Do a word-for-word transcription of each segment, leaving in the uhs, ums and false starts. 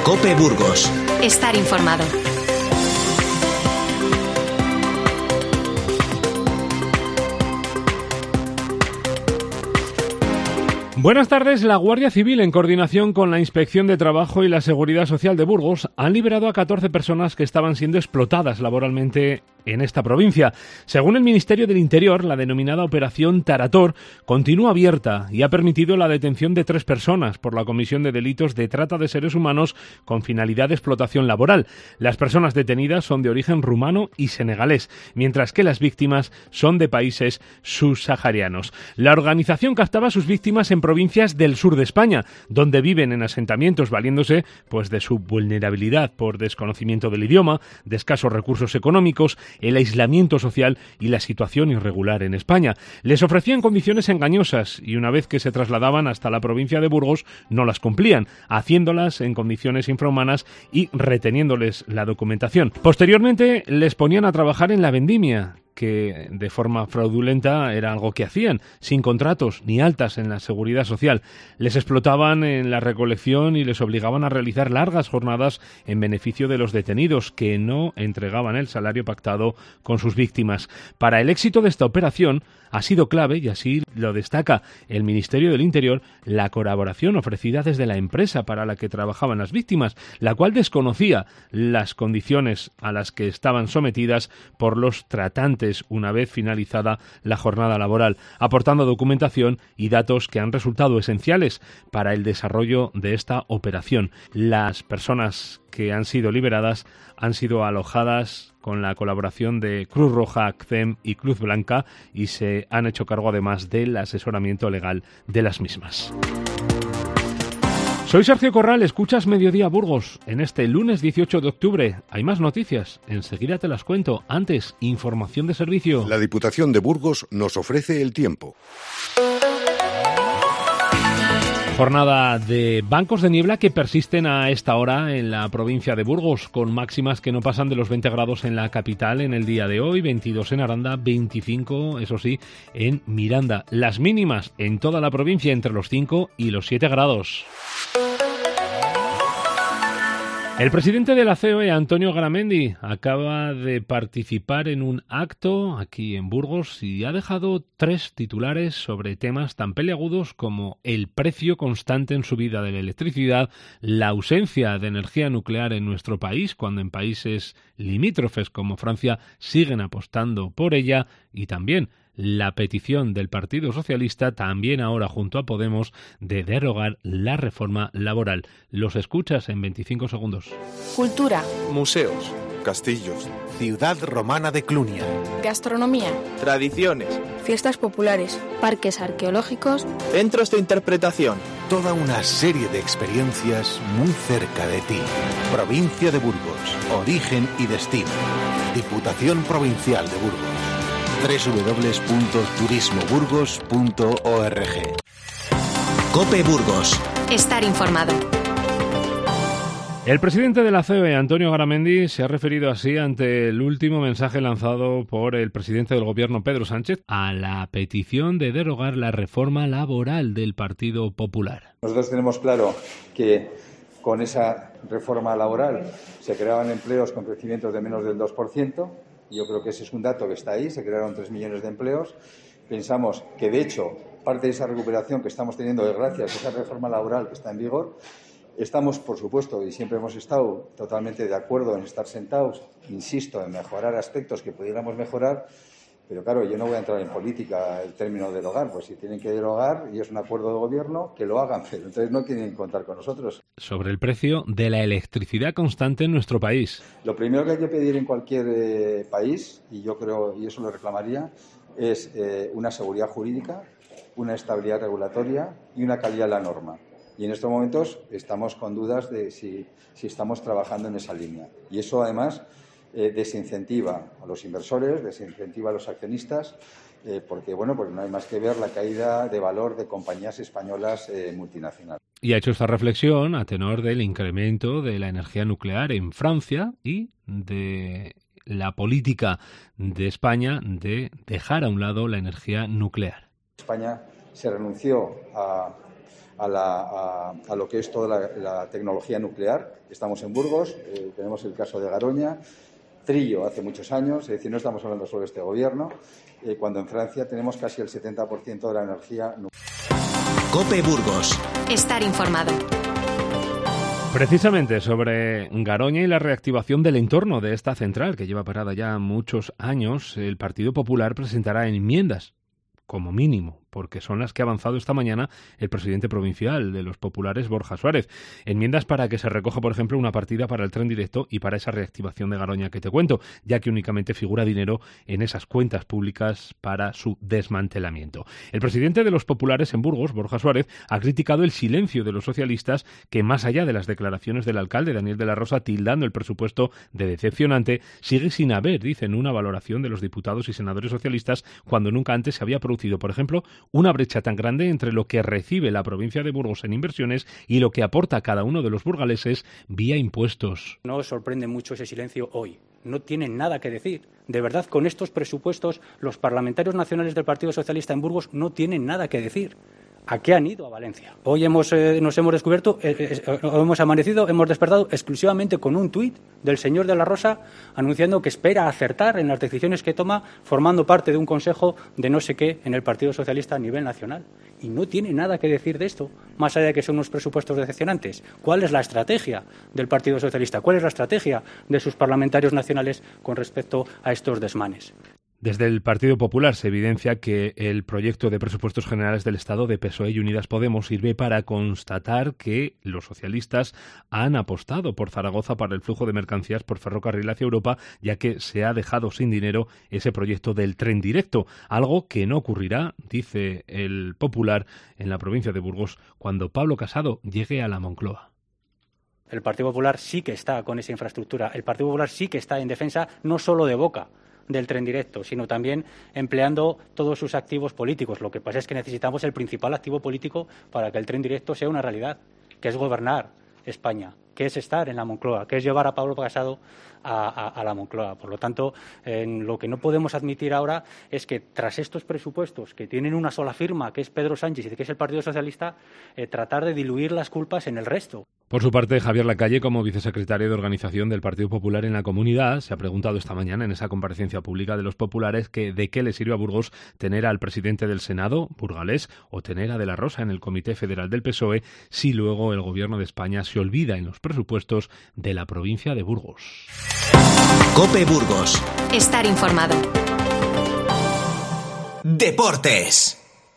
COPE Burgos. Estar informado. Buenas tardes. La Guardia Civil, en coordinación con la Inspección de Trabajo y la Seguridad Social de Burgos, han liberado a catorce personas que estaban siendo explotadas laboralmente en esta provincia. Según el Ministerio del Interior, la denominada Operación Tarator continúa abierta y ha permitido la detención de tres personas por la comisión de delitos de trata de seres humanos con finalidad de explotación laboral. Las personas detenidas son de origen rumano y senegalés, mientras que las víctimas son de países subsaharianos. La organización captaba a sus víctimas en provincias del sur de España, donde viven en asentamientos valiéndose pues de su vulnerabilidad por desconocimiento del idioma, de escasos recursos económicos, el aislamiento social y la situación irregular en España. Les ofrecían condiciones engañosas y una vez que se trasladaban hasta la provincia de Burgos no las cumplían, haciéndolas en condiciones infrahumanas y reteniéndoles la documentación. Posteriormente les ponían a trabajar en la vendimia, que de forma fraudulenta era algo que hacían, sin contratos ni altas en la seguridad social. Les explotaban en la recolección y les obligaban a realizar largas jornadas en beneficio de los detenidos, que no entregaban el salario pactado con sus víctimas. Para el éxito de esta operación ha sido clave, y así lo destaca el Ministerio del Interior, la colaboración ofrecida desde la empresa para la que trabajaban las víctimas, la cual desconocía las condiciones a las que estaban sometidas por los tratantes una vez finalizada la jornada laboral, aportando documentación y datos que han resultado esenciales para el desarrollo de esta operación. Las personas que han sido liberadas han sido alojadas con la colaboración de Cruz Roja, A C C E M y Cruz Blanca, y se han hecho cargo además del asesoramiento legal de las mismas. Soy Sergio Corral, escuchas Mediodía Burgos. En este lunes dieciocho de octubre hay más noticias, enseguida te las cuento. Antes, información de servicio. La Diputación de Burgos nos ofrece el tiempo. Jornada de bancos de niebla que persisten a esta hora en la provincia de Burgos, con máximas que no pasan de los veinte grados en la capital en el día de hoy, veintidós en Aranda, veinticinco, eso sí, en Miranda. Las mínimas en toda la provincia entre los cinco y los siete grados. El presidente de la C O E, Antonio Garamendi, acaba de participar en un acto aquí en Burgos y ha dejado tres titulares sobre temas tan peliagudos como el precio constante en subida de la electricidad, la ausencia de energía nuclear en nuestro país, cuando en países limítrofes como Francia siguen apostando por ella, y también la petición del Partido Socialista, también ahora junto a Podemos, de derogar la reforma laboral. Los escuchas en veinticinco segundos. Cultura. Museos. Castillos. Ciudad romana de Clunia. Gastronomía. Tradiciones. Fiestas populares. Parques arqueológicos. Centros de interpretación. Toda una serie de experiencias muy cerca de ti. Provincia de Burgos. Origen y destino. Diputación Provincial de Burgos. doble u doble u doble u punto turismo burgos punto org. COPE Burgos. Estar informado. El presidente de la C O E, Antonio Garamendi, se ha referido así ante el último mensaje lanzado por el presidente del Gobierno, Pedro Sánchez, a la petición de derogar la reforma laboral del Partido Popular. Nosotros tenemos claro que con esa reforma laboral se creaban empleos con crecimientos de menos del dos por ciento. Yo creo que ese es un dato que está ahí, se crearon tres millones de empleos. Pensamos que, de hecho, parte de esa recuperación que estamos teniendo es gracias a esa reforma laboral que está en vigor. Estamos, por supuesto, y siempre hemos estado totalmente de acuerdo en estar sentados, insisto, en mejorar aspectos que pudiéramos mejorar, pero claro, yo no voy a entrar en política el término derogar, pues si tienen que derogar y es un acuerdo de gobierno, que lo hagan, pero entonces no quieren contar con nosotros. Sobre el precio de la electricidad constante en nuestro país. Lo primero que hay que pedir en cualquier eh, país, y yo creo, y eso lo reclamaría, es eh, una seguridad jurídica, una estabilidad regulatoria y una calidad de la norma. Y en estos momentos estamos con dudas de si, si estamos trabajando en esa línea. Y eso, además, eh, desincentiva a los inversores, desincentiva a los accionistas, eh, porque, bueno, pues no hay más que ver la caída de valor de compañías españolas eh, multinacionales. Y ha hecho esta reflexión a tenor del incremento de la energía nuclear en Francia y de la política de España de dejar a un lado la energía nuclear. España se renunció a a, la, a, a lo que es toda la, la tecnología nuclear. Estamos en Burgos, eh, tenemos el caso de Garoña, Trillo hace muchos años, es decir, no estamos hablando solo de este gobierno, eh, cuando en Francia tenemos casi el setenta por ciento de la energía nuclear. COPE Burgos. Estar informado. Precisamente sobre Garoña y la reactivación del entorno de esta central, que lleva parada ya muchos años, el Partido Popular presentará enmiendas, como mínimo, porque son las que ha avanzado esta mañana el presidente provincial de los populares, Borja Suárez. Enmiendas para que se recoja, por ejemplo, una partida para el tren directo y para esa reactivación de Garoña que te cuento, ya que únicamente figura dinero en esas cuentas públicas para su desmantelamiento. El presidente de los populares en Burgos, Borja Suárez, ha criticado el silencio de los socialistas que, más allá de las declaraciones del alcalde Daniel de la Rosa tildando el presupuesto de decepcionante, sigue sin haber, dicen, una valoración de los diputados y senadores socialistas cuando nunca antes se había producido, por ejemplo, una brecha tan grande entre lo que recibe la provincia de Burgos en inversiones y lo que aporta cada uno de los burgaleses vía impuestos. No os sorprende mucho ese silencio hoy. No tienen nada que decir. De verdad, con estos presupuestos, los parlamentarios nacionales del Partido Socialista en Burgos no tienen nada que decir. ¿A qué han ido a Valencia? Hoy hemos, eh, nos hemos descubierto, eh, eh, hemos amanecido, hemos despertado exclusivamente con un tuit del señor de la Rosa anunciando que espera acertar en las decisiones que toma formando parte de un consejo de no sé qué en el Partido Socialista a nivel nacional. Y no tiene nada que decir de esto, más allá de que son unos presupuestos decepcionantes. ¿Cuál es la estrategia del Partido Socialista? ¿Cuál es la estrategia de sus parlamentarios nacionales con respecto a estos desmanes? Desde el Partido Popular se evidencia que el proyecto de presupuestos generales del Estado de P S O E y Unidas Podemos sirve para constatar que los socialistas han apostado por Zaragoza para el flujo de mercancías por ferrocarril hacia Europa, ya que se ha dejado sin dinero ese proyecto del tren directo, algo que no ocurrirá, dice el Popular, en la provincia de Burgos cuando Pablo Casado llegue a la Moncloa. El Partido Popular sí que está con esa infraestructura, el Partido Popular sí que está en defensa no solo de Boca, del tren directo, sino también empleando todos sus activos políticos. Lo que pasa es que necesitamos el principal activo político para que el tren directo sea una realidad, que es gobernar España, que es estar en la Moncloa, que es llevar a Pablo Casado a, a, a la Moncloa. Por lo tanto, en lo que no podemos admitir ahora es que tras estos presupuestos que tienen una sola firma, que es Pedro Sánchez y que es el Partido Socialista, eh, tratar de diluir las culpas en el resto. Por su parte, Javier Lacalle, como vicesecretario de Organización del Partido Popular en la Comunidad, se ha preguntado esta mañana en esa comparecencia pública de los populares que de qué le sirve a Burgos tener al presidente del Senado, burgalés, o tener a De la Rosa en el Comité Federal del P S O E si luego el Gobierno de España se olvida en los presupuestos de la provincia de Burgos. COPE Burgos. Estar informado. Deportes.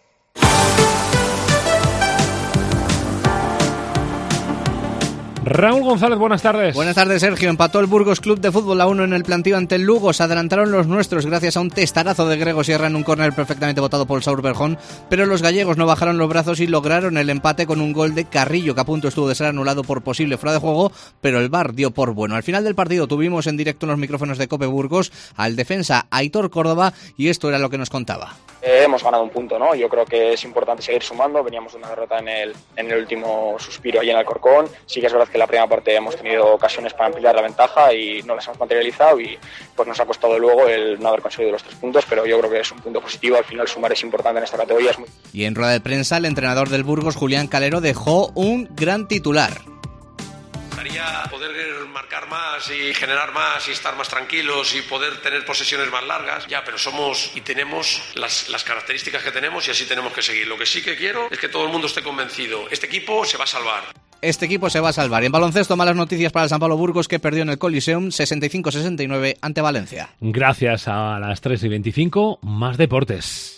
Raúl González, buenas tardes. Buenas tardes, Sergio. Empató el Burgos Club de Fútbol a uno en el plantío ante el Lugo. Se adelantaron los nuestros gracias a un testarazo de Grego Sierra en un córner perfectamente votado por Saúl Berjón, pero los gallegos no bajaron los brazos y lograron el empate con un gol de Carrillo que a punto estuvo de ser anulado por posible fuera de juego, pero el V A R dio por bueno. Al final del partido tuvimos en directo en los micrófonos de COPE Burgos al defensa Aitor Córdoba y esto era lo que nos contaba. Eh, hemos ganado un punto, ¿no? Yo creo que es importante seguir sumando. Veníamos de una derrota en el, en el último suspiro allí en Alcorcón. Sí que es verdad que en la primera parte hemos tenido ocasiones para ampliar la ventaja y no las hemos materializado y pues nos ha costado luego el no haber conseguido los tres puntos, pero yo creo que es un punto positivo. Al final sumar es importante en esta categoría. Es muy... Y en rueda de prensa el entrenador del Burgos, Julián Calero, dejó un gran titular. Poder marcar más y generar más y estar más tranquilos y poder tener posesiones más largas, ya, pero somos y tenemos las, las características que tenemos y así tenemos que seguir. Lo que sí que quiero es que todo el mundo esté convencido, este equipo se va a salvar. Este equipo se va a salvar. En baloncesto, malas noticias para el San Pablo Burgos, que perdió en el Coliseum sesenta y cinco a sesenta y nueve ante Valencia. Gracias a las tres y veinticinco, más deportes.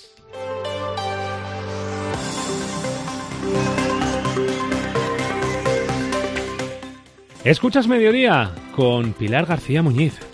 Escuchas Mediodía con Pilar García Muñiz.